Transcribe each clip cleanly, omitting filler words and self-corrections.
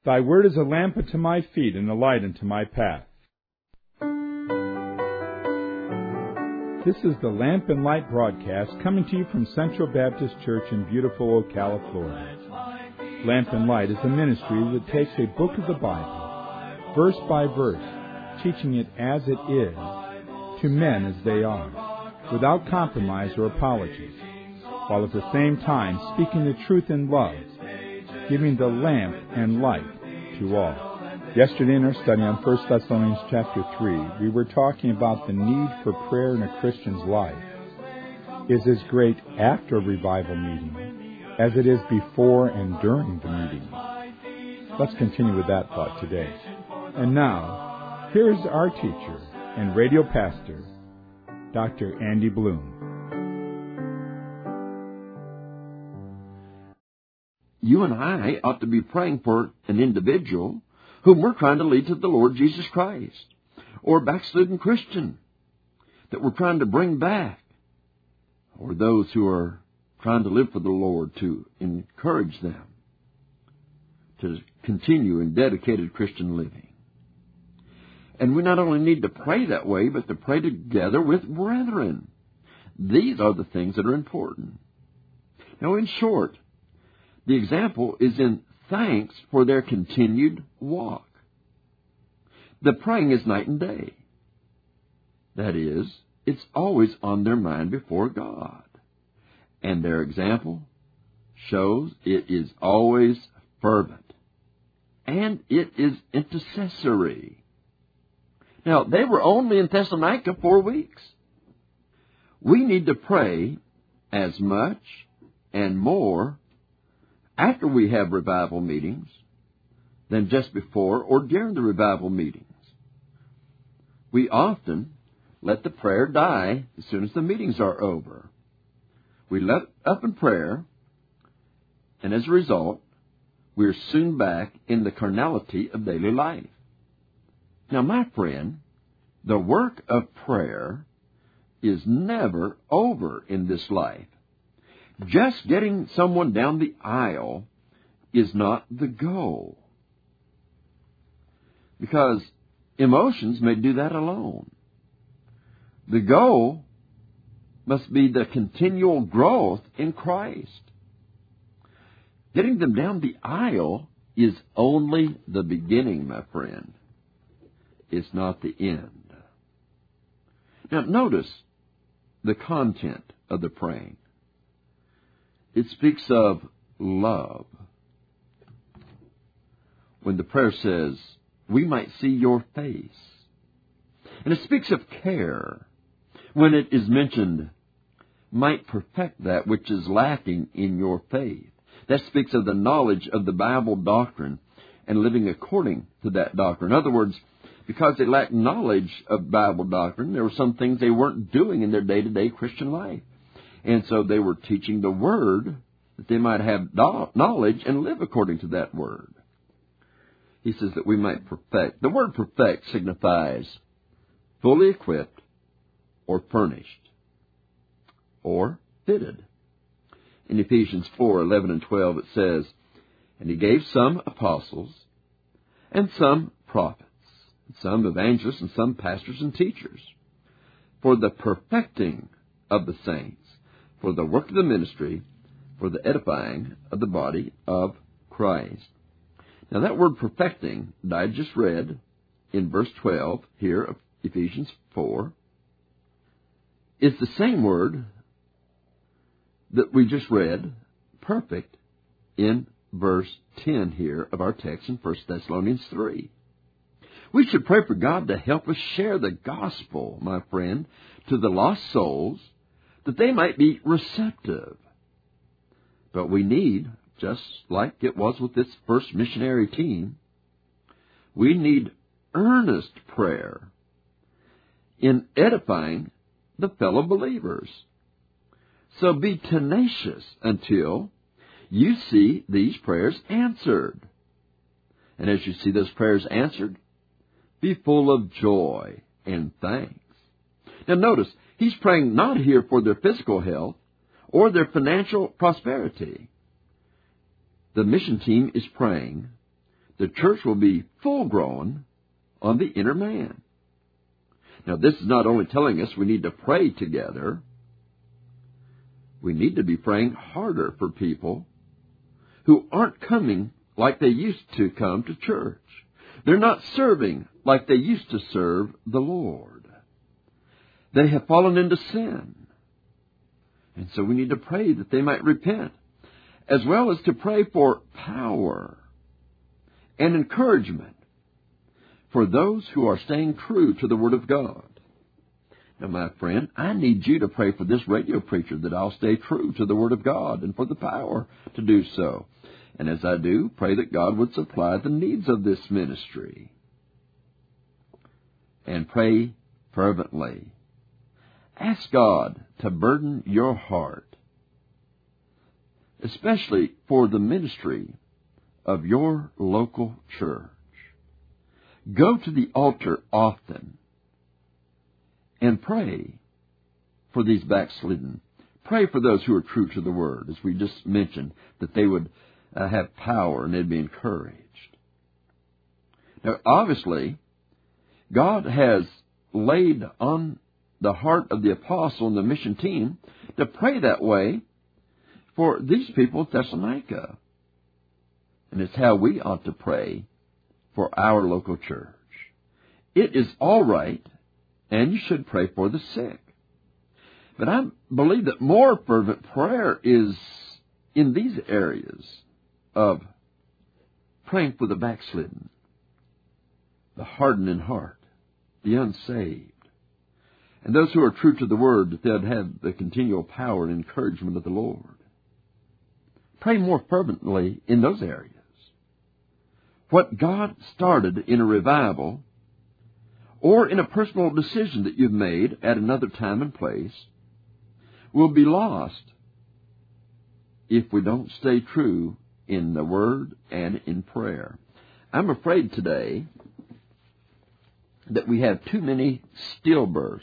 Thy word is a lamp unto my feet and a light unto my path. This is the Lamp and Light broadcast coming to you from Central Baptist Church in beautiful Ocala, Florida. Lamp and Light is a ministry that takes a book of the Bible, verse by verse, teaching it as it is, to men as they are, without compromise or apology, while at the same time speaking the truth in love, giving the lamp and light to all. Yesterday in our study on 1 Thessalonians chapter 3, we were talking about the need for prayer in a Christian's life is as great after a revival meeting as it is before and during the meeting. Let's continue with that thought today. And now, here's our teacher and radio pastor, Dr. Andy Bloom. You and I ought to be praying for an individual whom we're trying to lead to the Lord Jesus Christ, or a backslidden Christian that we're trying to bring back, or those who are trying to live for the Lord, to encourage them to continue in dedicated Christian living. And we not only need to pray that way, but to pray together with brethren. These are the things that are important. Now, in short, the example is in thanks for their continued walk. The praying is night and day. That is, it's always on their mind before God. And their example shows it is always fervent. And it is intercessory. Now, they were only in Thessalonica 4 weeks. We need to pray as much and more after we have revival meetings than just before or during the revival meetings. We often let the prayer die as soon as the meetings are over. We let up in prayer, and as a result, we are soon back in the carnality of daily life. Now, my friend, the work of prayer is never over in this life. Just getting someone down the aisle is not the goal, because emotions may do that alone. The goal must be the continual growth in Christ. Getting them down the aisle is only the beginning, my friend. It's not the end. Now, notice the content of the praying. It speaks of love. When the prayer says, we might see your face. And it speaks of care. When it is mentioned, might perfect that which is lacking in your faith. That speaks of the knowledge of the Bible doctrine and living according to that doctrine. In other words, because they lacked knowledge of Bible doctrine, there were some things they weren't doing in their day-to-day Christian life. And so they were teaching the Word that they might have knowledge and live according to that Word. He says that we might perfect. The word perfect signifies fully equipped or furnished or fitted. In Ephesians 4:11 and 12 it says, and he gave some apostles and some prophets, and some evangelists and some pastors and teachers for the perfecting of the saints, for the work of the ministry, for the edifying of the body of Christ. Now that word perfecting that I just read in verse 12 here of Ephesians 4 is the same word that we just read, perfect, in verse 10 here of our text in 1 Thessalonians 3. We should pray for God to help us share the gospel, my friend, to the lost souls, that they might be receptive. But we need, just like it was with this first missionary team, we need earnest prayer in edifying the fellow believers. So be tenacious until you see these prayers answered. And as you see those prayers answered, be full of joy and thanks. Now notice, he's praying not here for their physical health or their financial prosperity. The mission team is praying the church will be full grown on the inner man. Now, this is not only telling us we need to pray together. We need to be praying harder for people who aren't coming like they used to come to church. They're not serving like they used to serve the Lord. They have fallen into sin. And so we need to pray that they might repent, as well as to pray for power and encouragement for those who are staying true to the Word of God. Now, my friend, I need you to pray for this radio preacher that I'll stay true to the Word of God and for the power to do so. And as I do, pray that God would supply the needs of this ministry. And pray fervently. Ask God to burden your heart, especially for the ministry of your local church. Go to the altar often and pray for these backslidden. Pray for those who are true to the Word, as we just mentioned, that they would have power and they'd be encouraged. Now, obviously, God has laid on the heart of the apostle and the mission team to pray that way for these people at Thessalonica. And it's how we ought to pray for our local church. It is all right, and you should pray for the sick. But I believe that more fervent prayer is in these areas of praying for the backslidden, the hardened in heart, the unsaved, and those who are true to the Word, that they'd have the continual power and encouragement of the Lord. Pray more fervently in those areas. What God started in a revival or in a personal decision that you've made at another time and place will be lost if we don't stay true in the Word and in prayer. I'm afraid today that we have too many stillbirths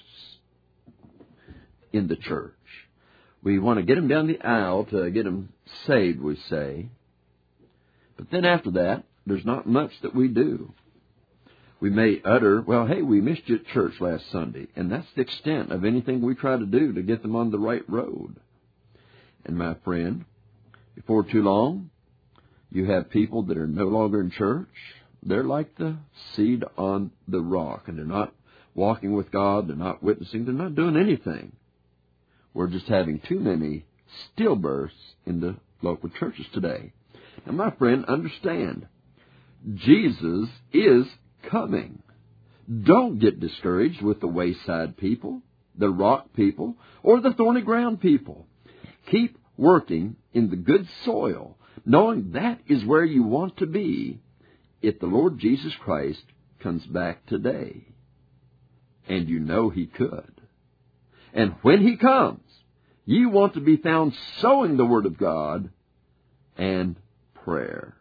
in the church. We want to get them down the aisle to get them saved, we say. But then after that, there's not much that we do. We may utter, well, hey, we missed you at church last Sunday. And that's the extent of anything we try to do to get them on the right road. And my friend, before too long, you have people that are no longer in church. They're like the seed on the rock, and they're not walking with God. They're not witnessing. They're not doing anything. We're just having too many stillbirths in the local churches today. Now, my friend, understand, Jesus is coming. Don't get discouraged with the wayside people, the rock people, or the thorny ground people. Keep working in the good soil, knowing that is where you want to be if the Lord Jesus Christ comes back today. And you know He could. And when He comes, you want to be found sowing the Word of God and prayer.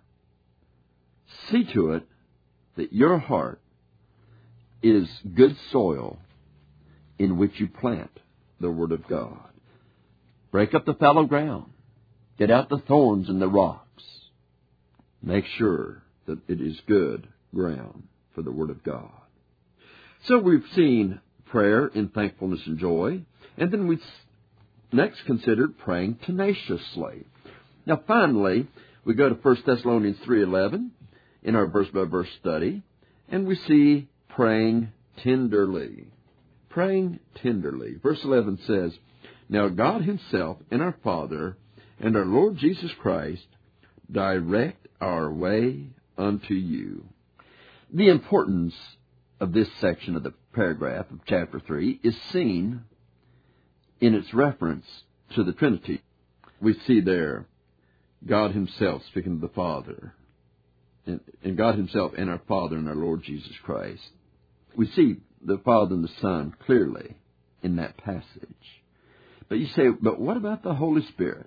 See to it that your heart is good soil in which you plant the Word of God. Break up the fallow ground. Get out the thorns and the rocks. Make sure that it is good ground for the Word of God. So we've seen prayer in thankfulness and joy, and then we next considered praying tenaciously. Now finally, we go to 1 Thessalonians 3:11 in our verse-by-verse study, and we see praying tenderly. Praying tenderly. Verse 11 says, "Now God Himself and our Father and our Lord Jesus Christ direct our way unto you." The importance of this section of the paragraph of chapter 3 is seen in its reference to the Trinity. We see there God Himself speaking to the Father, and God Himself and our Father and our Lord Jesus Christ. We see the Father and the Son clearly in that passage. But you say, but what about the Holy Spirit?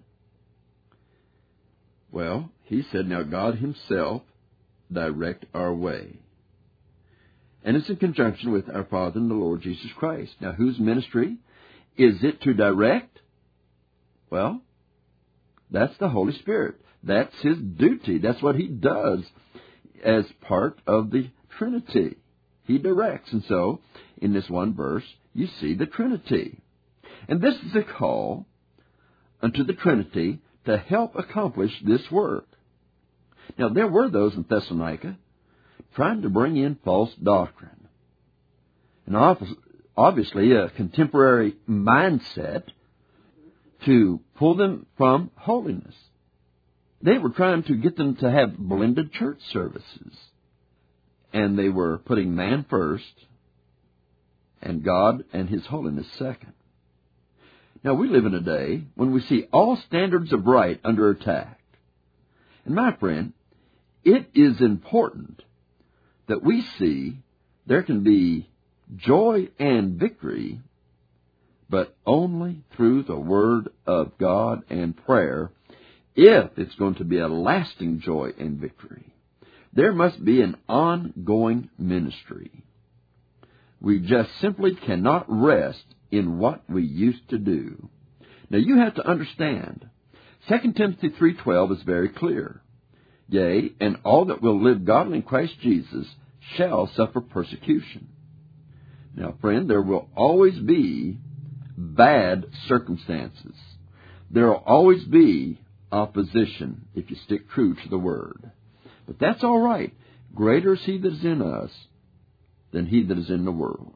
Well, He said, now God Himself direct our way. And it's in conjunction with our Father and the Lord Jesus Christ. Now, whose ministry is it to direct? Well, that's the Holy Spirit. That's His duty. That's what He does. as part of the Trinity. He directs. And so, in this one verse, you see the Trinity. And this is a call unto the Trinity to help accomplish this work. Now, there were those in Thessalonica trying to bring in false doctrine. And obviously a contemporary mindset to pull them from holiness. They were trying to get them to have blended church services. And they were putting man first and God and His holiness second. Now, we live in a day when we see all standards of right under attack. And my friend, it is important that we see there can be joy and victory, but only through the Word of God and prayer, if it's going to be a lasting joy and victory. There must be an ongoing ministry. We just simply cannot rest in what we used to do. Now, you have to understand, 2 Timothy 3:12 is very clear. Yea, and all that will live godly in Christ Jesus shall suffer persecution. Now, friend, there will always be bad circumstances. There will always be opposition if you stick true to the Word. But that's all right. Greater is He that is in us than he that is in the world.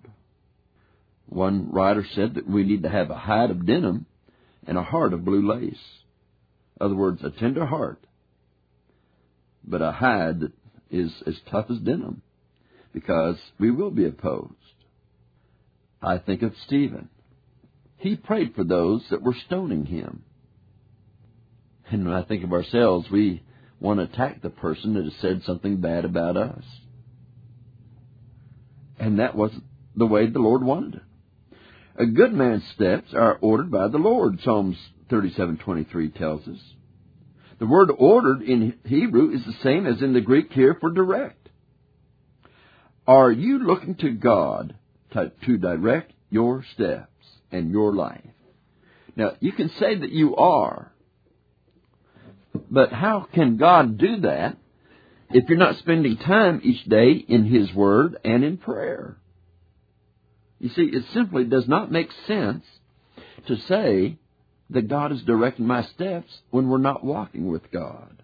One writer said that we need to have a hide of denim and a heart of blue lace. In other words, a tender heart, but a hide that is as tough as denim, because we will be opposed. I think of Stephen. He prayed for those that were stoning him. And when I think of ourselves, we want to attack the person that has said something bad about us. And that wasn't the way the Lord wanted it. A good man's steps are ordered by the Lord, Psalms 37:23 tells us. The word ordered in Hebrew is the same as in the Greek here for direct. Are you looking to God to direct your steps and your life? Now, you can say that you are, but how can God do that if you're not spending time each day in His Word and in prayer? You see, it simply does not make sense to say that God is directing my steps when we're not walking with God.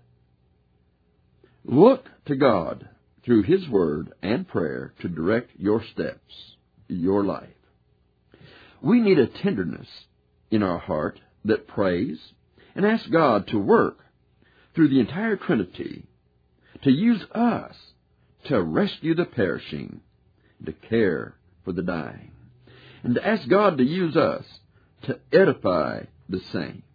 Look to God through His Word and prayer to direct your steps, your life. We need a tenderness in our heart that prays and asks God to work through the entire Trinity, to use us to rescue the perishing, to care for the dying, and to ask God to use us to edify the saints.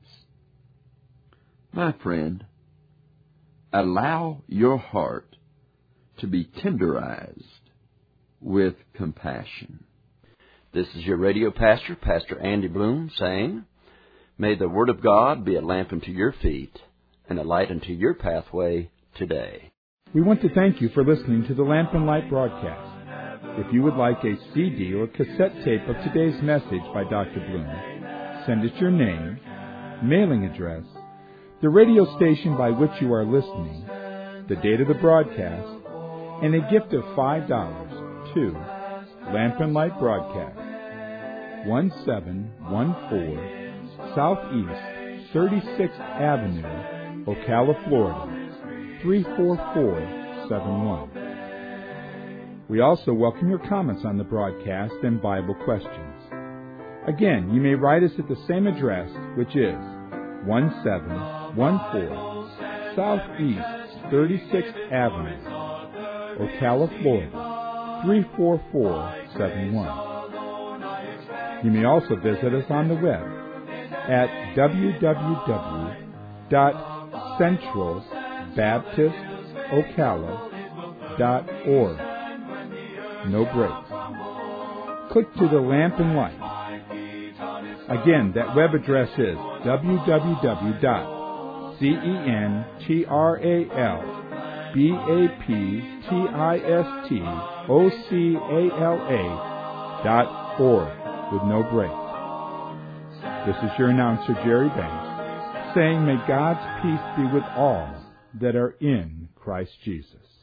My friend, allow your heart to be tenderized with compassion. This is your radio pastor, Pastor Andy Bloom, saying, may the Word of God be a lamp unto your feet and a light unto your pathway today. We want to thank you for listening to the Lamp and Light broadcast. If you would like a CD or cassette tape of today's message by Dr. Bloom, send us your name, mailing address, the radio station by which you are listening, the date of the broadcast, and a gift of $5 to Lamp and Light Broadcast, 1714 Southeast 36th Avenue, Ocala, Florida, 34471. We also welcome your comments on the broadcast and Bible questions. Again, you may write us at the same address, which is 1714 Southeast 36th Avenue, Ocala, Florida, 34471. You may also visit us on the web at www.centralbaptistocala.org. No breaks. Click to the Lamp and Light. Again, that web address is www.centralbaptistocala.org with no breaks. This is your announcer, Jerry Banks, saying, may God's peace be with all that are in Christ Jesus.